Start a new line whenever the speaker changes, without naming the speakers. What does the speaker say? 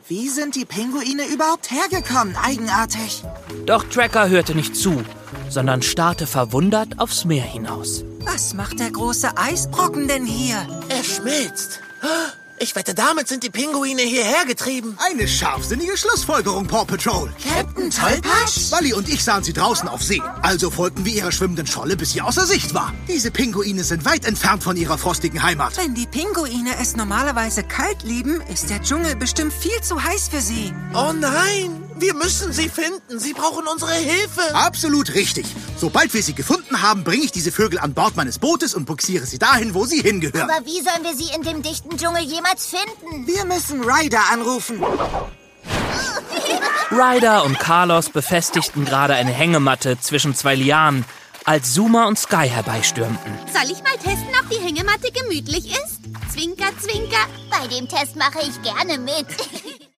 Wie sind die Pinguine überhaupt hergekommen? Eigenartig.
Doch Tracker hörte nicht zu, sondern starrte verwundert aufs Meer hinaus.
Was macht der große Eisbrocken denn hier?
Er schmilzt. Ich wette, damit sind die Pinguine hierher getrieben.
Eine scharfsinnige Schlussfolgerung, Paw Patrol.
Captain Tollpatsch?
Wally und ich sahen sie draußen auf See. Also folgten wir ihrer schwimmenden Scholle, bis sie außer Sicht war. Diese Pinguine sind weit entfernt von ihrer frostigen Heimat.
Wenn die Pinguine es normalerweise kalt lieben, ist der Dschungel bestimmt viel zu heiß für sie.
Oh nein, wir müssen sie finden. Sie brauchen unsere Hilfe.
Absolut richtig. Sobald wir sie gefunden haben, bringe ich diese Vögel an Bord meines Bootes und buxiere sie dahin, wo sie hingehören.
Aber wie sollen wir sie in dem dichten Dschungel jemals finden?
Wir müssen Ryder anrufen.
Ryder und Carlos befestigten gerade eine Hängematte zwischen zwei Lianen, als Zuma und Sky herbeistürmten.
Soll ich mal testen, ob die Hängematte gemütlich ist? Zwinker, zwinker.
Bei dem Test mache ich gerne mit.